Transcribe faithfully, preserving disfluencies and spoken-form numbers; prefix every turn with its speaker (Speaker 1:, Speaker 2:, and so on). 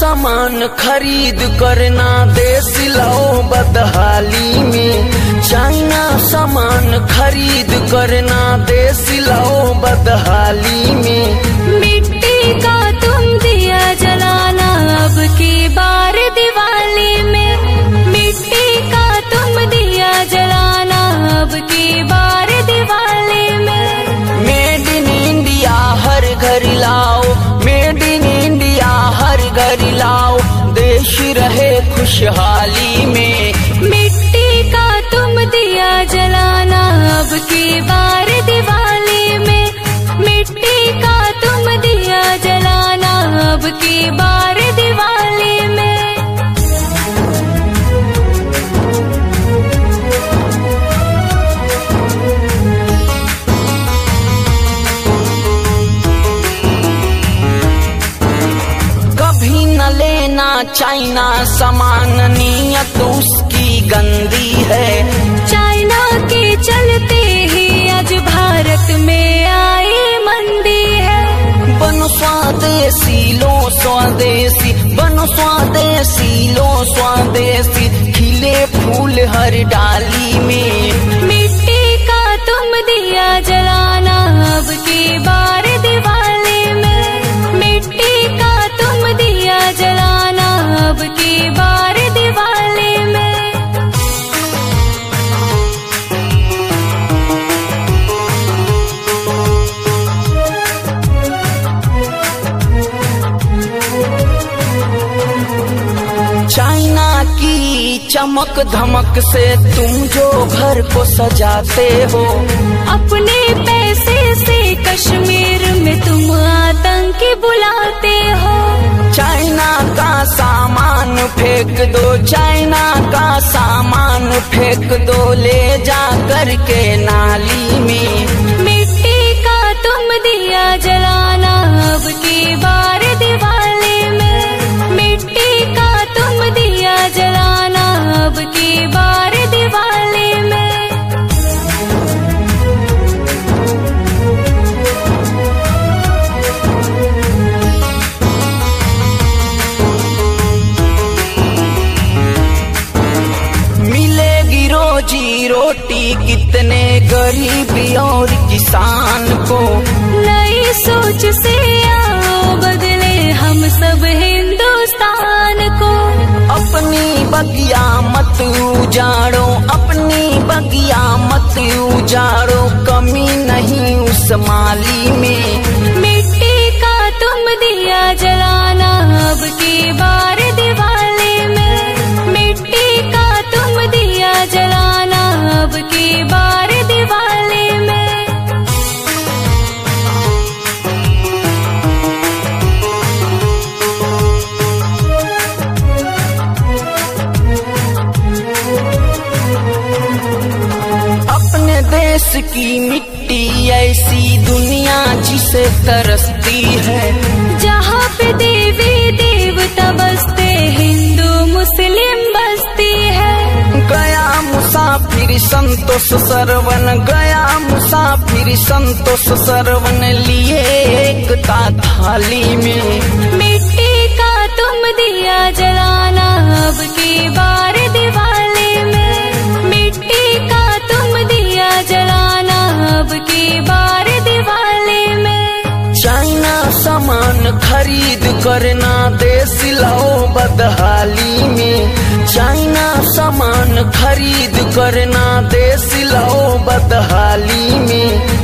Speaker 1: सामान खरीद करना देश लाओ बदहाली में। चाइना सामान खरीद करना देश लाओ बदहाली में।
Speaker 2: मिट्टी का तुम दिया जलाना अब की बार दिवाली में। मिट्टी का तुम दिया जलाना अब की बार दिवाली में।
Speaker 1: मेड इन इंडिया हर घर लाओ, मेड इन इंडिया हर घर लाओ, देश रहे खुशहाली में।
Speaker 2: मिट्टी का तुम दिया जलाना अब की बार दिवाली में। मिट्टी का तुम दिया जलाना अब की बार दिवाली में।
Speaker 1: कभी न लेना चाइना सामान, नीयत उसकी गंदी है।
Speaker 2: चाइना के चलते ही आज भारत में आई मंदी है।
Speaker 1: बनो स्वदेशी लो स्वदेशी, बनो स्वदेशी लो स्वदेशी, खिले फूल हर डाली में।
Speaker 2: मिट्टी का तुम दिया जलाना अब की बार दिवाली में। मिट्टी का तुम दिया जलाना अब की बार दिवाली में।
Speaker 1: चाइना की चमक धमक से तुम जो घर को सजाते हो,
Speaker 2: अपने पैसे से कश्मीर में तुम आतंकी बुलाते हो।
Speaker 1: चाइना का सामान फेंक दो, चाइना का सामान फेंक दो, ले जा कर के नाली में।
Speaker 2: मिट्टी का तुम दिया जलाना अब की बार दिवाली में। मिट्टी का तुम दिया जलाना अब की बार दिवाली में।
Speaker 1: मिलेगी रोजी रोटी कितने गरीबी और किसान को।
Speaker 2: नई सोच से आओ बदले हम सब हिंदुस्तान को।
Speaker 1: अपनी बगिया मत उजाड़ो, अपनी बगिया मत उजाड़ो, कमी नहीं उस माली में।
Speaker 2: मिट्टी का तुम दिया जलाना अब की बार दिवाली में। मिट्टी का तुम दिया जलाना अब की बार दिवाली में।
Speaker 1: अपने देश की मिट्टी ऐसी दुनिया जिसे तरसती है।
Speaker 2: जहाँ पे देवी देवता बसते हिंदू मुस्लिम बसती है।
Speaker 1: गया मुसाफिर संतोष सरवन, गया मुसाफिर संतोष सरवन, लिए एकता थाली में।
Speaker 2: मिट्टी का तुम दिया जलाना अब की बार दिवाली में। मिट्टी का तुम दिया जलाना अब की बार दिवाली में।
Speaker 1: चाइना सामान खरीद करना देश लाओ बदहाली में। चाइना सामान खरीद करना देश लाओ बदहाली में।